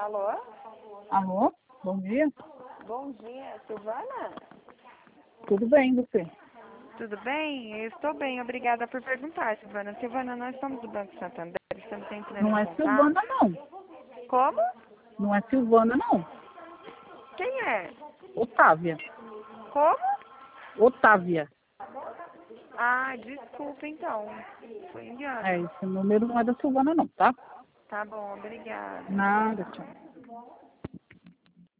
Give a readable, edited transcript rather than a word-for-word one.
Alô? Alô? Bom dia. Bom dia, Silvana? Tudo bem, você? Tudo bem? Eu estou bem, obrigada por perguntar, Silvana. Silvana, nós somos do Banco Santander, estamos entrando Não em é contato. Silvana, não. Como? Não é Silvana, não. Quem é? Otávia. Como? Otávia. Ah, desculpa então. Foi engano. Esse número não é da Silvana, não, tá? Tá bom, obrigada. Nada, tchau.